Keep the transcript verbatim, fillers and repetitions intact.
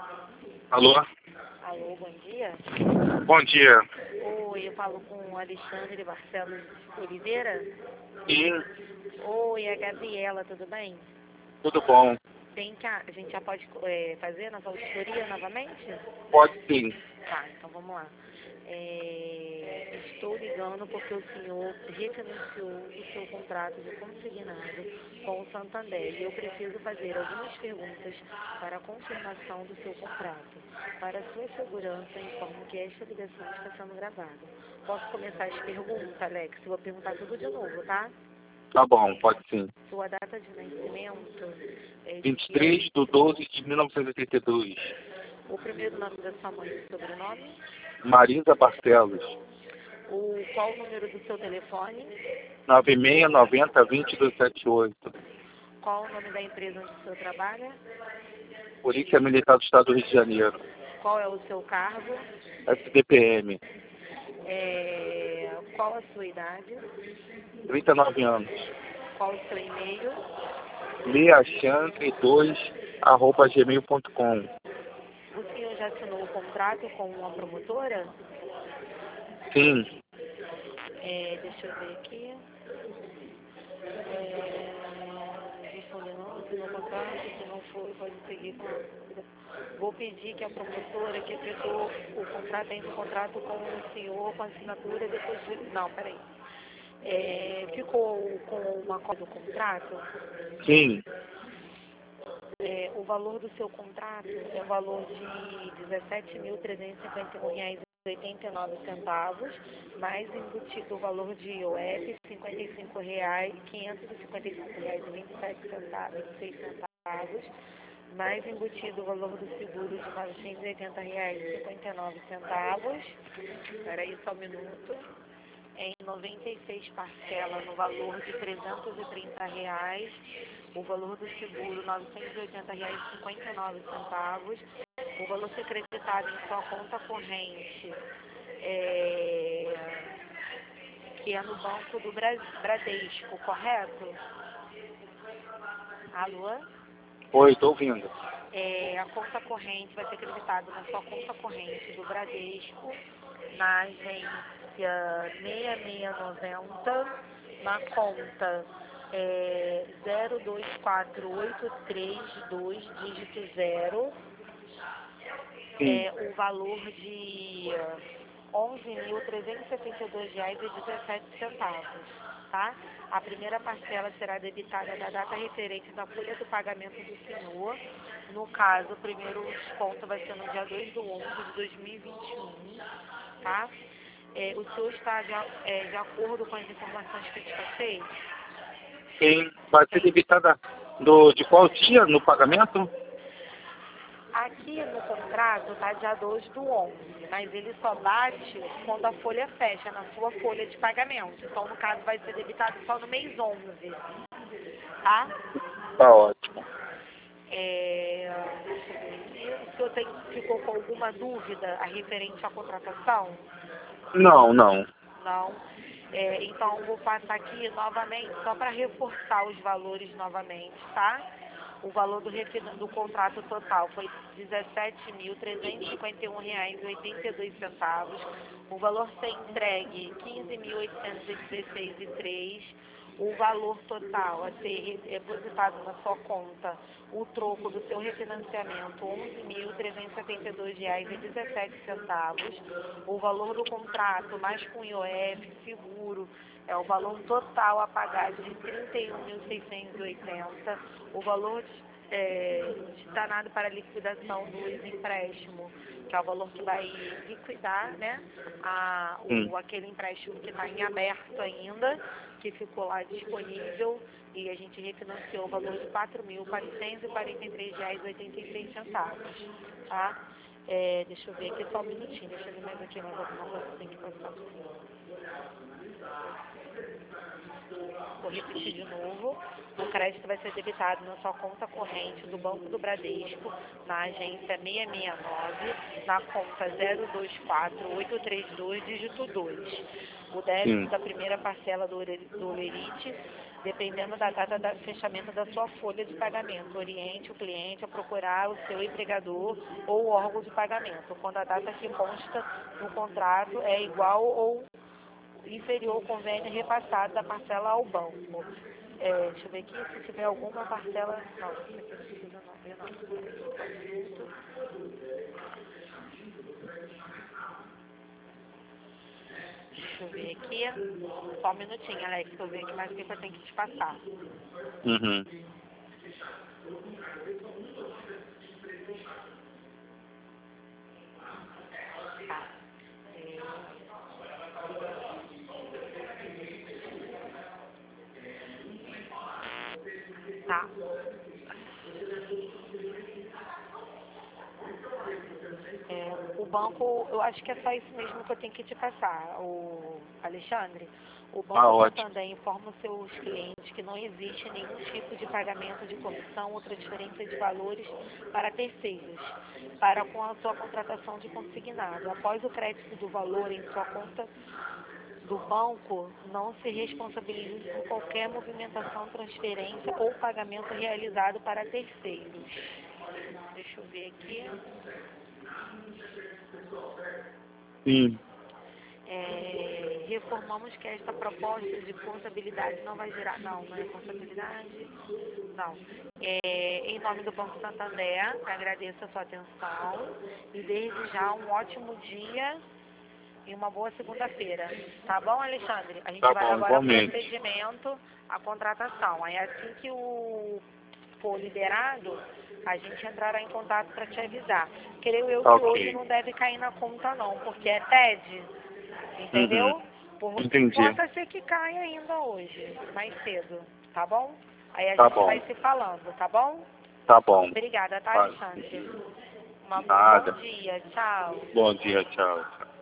Alô? Alô, bom dia. Bom dia. Oi, eu falo com o Alexandre Barcelos Oliveira. Sim, Oi, é a Gabriela, tudo bem? tudo bom. Tem que a, a gente já pode é, fazer nossa auditoria novamente? Pode sim. Tá, então vamos lá. É, estou ligando porque o senhor refinanciou o seu contrato de consignado com o Santander e eu preciso fazer algumas perguntas para a confirmação do seu contrato. Para sua segurança, informo que esta ligação está sendo gravada. Posso começar as perguntas, Alex? Eu vou perguntar tudo de novo, tá? Tá bom, pode sim. Sua data de nascimento é vinte e de... três de doze de mil novecentos e oitenta e dois. O primeiro nome da sua mãe e sobrenome? Marisa Barcelos. O, qual o número do seu telefone? nove seis nove zero vinte dois sete oito. Qual o nome da empresa onde o senhor trabalha? Polícia Militar do Estado do Rio de Janeiro. Qual é o seu cargo? S D P M. É, qual a sua idade? trinta e nove anos. Qual o seu e-mail? leachantre dois arroba gmail ponto com. O senhor já assinou o contrato com uma promotora? Sim, É, deixa eu ver aqui. É, respondendo, não, assinou o contrato, se não for, pode seguir com a... Vou pedir que a promotora que efetuou o contrato entre em contrato com o senhor, com a assinatura, depois de... Não, peraí. É, ficou com uma cópia do contrato? sim, É, o valor do seu contrato é o valor de dezessete mil trezentos e cinquenta e um reais e oitenta e nove centavos, mais embutido o valor de I O F, cinquenta e cinco reais, quinhentos e cinquenta e cinco reais e vinte e sete centavos, vinte e seis centavos, mais embutido o valor do seguro de novecentos e oitenta reais e cinquenta e nove centavos. Espera aí só um minuto. Em noventa e seis parcelas no valor de trezentos e trinta reais, o valor do seguro novecentos e oitenta reais e cinquenta e nove centavos, o valor ser creditado em sua conta corrente, é, que é no Banco do Bra- Bradesco, correto? Alô? oi, estou ouvindo. É, a conta corrente vai ser creditada na sua conta corrente do Bradesco, na agência seis seis nove zero, na conta é, zero dois quatro oito três dois, dígito zero, Sim, é, o valor de onze mil trezentos e setenta e dois reais e dezessete centavos, tá? A primeira parcela será debitada da data referente da folha do pagamento do senhor. No caso, o primeiro desconto vai ser no dia dois de onze de dois mil e vinte e um, tá? É, o senhor está de, a- é, de acordo com as informações que eu te passei? sim. Vai ser debitada do, de qual dia no pagamento? Aqui no contrato está dia dois do onze, mas ele só bate quando a folha fecha, na sua folha de pagamento. Então, no caso, vai ser debitado só no mês onze, tá? Tá ótimo. É, deixa eu ver aqui. O senhor tem, ficou com alguma dúvida a referente à contratação? Não, não. Não. É, então, vou passar aqui novamente, só para reforçar os valores novamente, tá? O valor do, refina- do contrato total foi dezessete mil trezentos e cinquenta e um reais e oitenta e dois centavos. O valor ser entregue, quinze mil oitocentos e dezesseis e três. O valor total a ser depositado na sua conta, o troco do seu refinanciamento, onze mil trezentos e setenta e dois reais e dezessete centavos. O valor do contrato, mais com I O F, seguro, é o valor total a pagar de trinta e um mil seiscentos e oitenta. O valor é, danado para liquidação do empréstimo, que é o valor que vai liquidar, né, a, Sim. o, aquele empréstimo que está em aberto ainda, que ficou lá disponível, e a gente refinanciou o valor de quatro mil quatrocentos e quarenta e três reais e oitenta e seis centavos, tá? É, deixa eu ver aqui só um minutinho, deixa eu ver mais aqui mais alguma coisa que tem que passar. Vou repetir de novo. O crédito vai ser debitado na sua conta corrente do Banco do Bradesco, na agência seis seis nove, na conta zero dois quatro oito três dois, dígito dois. o débito Sim. da primeira parcela do, ore- do lerite, dependendo da data do fechamento da sua folha de pagamento. Oriente o cliente a procurar o seu empregador ou órgão de pagamento, quando a data que consta no contrato é igual ou inferior ao convênio repassado da parcela ao banco. É, deixa eu ver aqui se tiver alguma parcela. Não, isso aqui não precisa não ver, não. Deixa eu ver aqui. Só um minutinho, Alex, que eu ver aqui mais o que eu tenho que te passar. Uhum. Tá. É, tá. É, o banco, eu acho que é só isso mesmo que eu tenho que te passar, o Alexandre. O Ah, Banco ótimo. Santander informa os seus clientes que não existe nenhum tipo de pagamento de comissão ou transferência de valores para terceiros, para com a sua contratação de consignado. Após o crédito do valor em sua conta do banco, não se responsabiliza por qualquer movimentação, transferência ou pagamento realizado para terceiros. Deixa eu ver aqui. Sim. É, reformamos que esta proposta de contabilidade não vai gerar... Não, não é contabilidade. Não. É, em nome do Banco Santander, agradeço a sua atenção e desde já um ótimo dia e uma boa segunda-feira. Tá bom, Alexandre? A gente Tá vai bom, agora ao igualmente. procedimento, a contratação. Aí assim que o for liberado, a gente entrará em contato para te avisar. Creio eu que Ok. hoje não deve cair na conta não, porque é T E D, entendeu? Uhum. Por, Entendi. possa ser que caia ainda hoje, mais cedo, tá bom? Aí a Tá gente bom. vai se falando, tá bom? Tá bom. Obrigada, tá, Tá. Alexandre? Uma, um bom Nada. dia, tchau. Bom dia, tchau. Tchau.